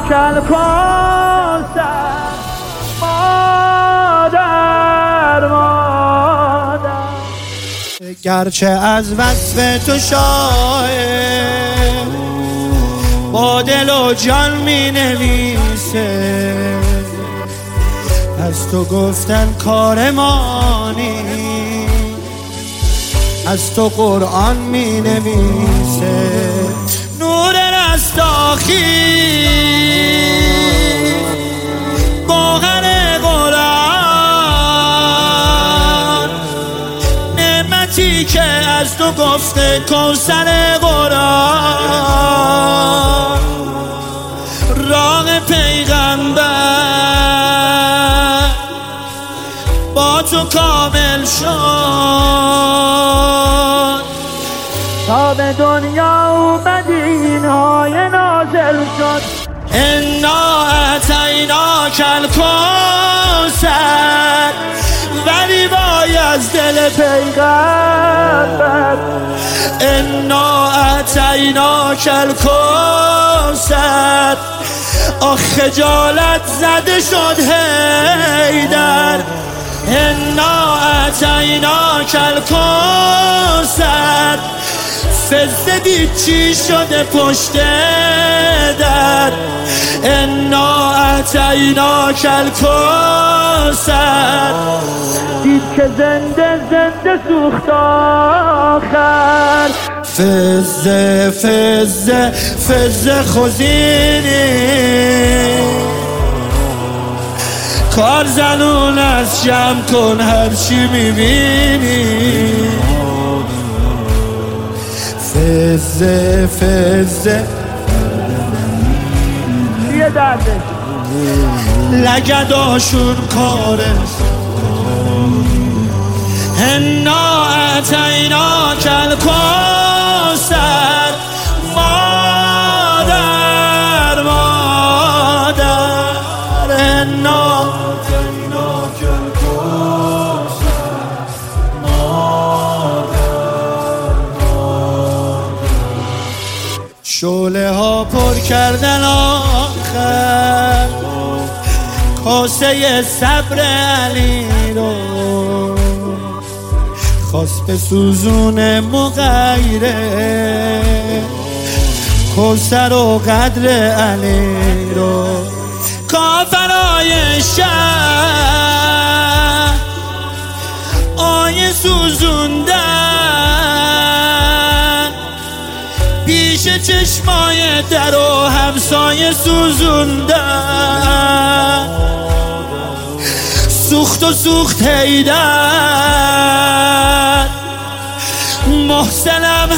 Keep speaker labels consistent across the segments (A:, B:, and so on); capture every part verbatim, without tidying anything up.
A: کل کوثر مادر مادر.
B: گرچه از وصف تو شاعر با دل و جان می نویسه، از تو گفتن کار مانی، از تو قرآن می نویسه. نور رستاخی گوهر قرآن، نعمتی که از تو گفته کوثر قرآن. راه پیغمبر با تو کامل شد،
A: تا به دنیا اومدی اینهای نازل شد.
B: انا اعطیناک الکوثر، ولی وای از دل
A: پیغمبر.
B: انا اعطیناک الکوثر، آخ خجالت زده شد حیدر. انا اعطیناک الکوثر، فزه دید چی شده پشت در. انا اعطیناک الکوثر،
A: دید که زنده زنده سوخت آخر.
B: فزه فزه فزه خوزینی، کار زنون از شم کن هرچی میبینی. فزه فزه
A: چیه دردش؟
B: لگداشون کارش. انا اعطیناک الکوثر مادر مادر. انا اعطیناک الکوثر مادر مادر. شعله ها پر کردن آخر کاسه صبر علی رو، خواست به سوزون مغیره کوثر و قدر علی رو. کافرای شهر آیه سوزوندن، پیش چشمای در و همسایه سوزوندن. سوخت و سوخت حیدر، محسنم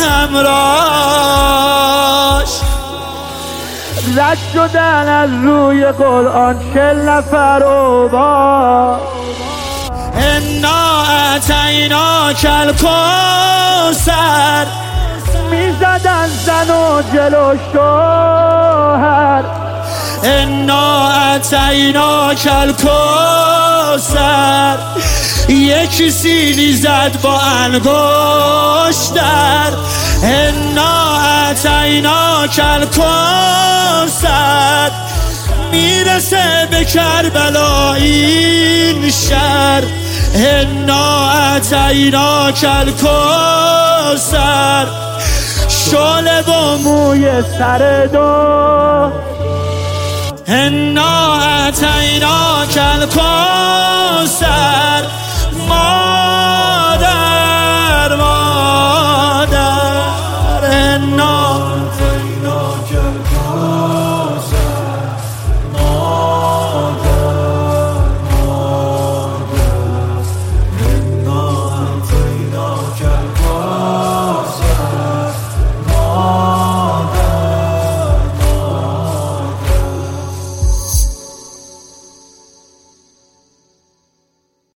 B: همراش.
A: رد شدن از روی قرآن چل نفر و با.
B: انا اعطیناک الکوثر،
A: میزدن زن و جلو شوهر.
B: انا اعطیناک الکوثر، یکی سیلی زد با انگشتر. انا اعطیناک الکوثر، میرسه به کربلا این شهر. انا اعطیناک الکوثر، شعله و موی سر دو. انا اعطیناک الکوثر،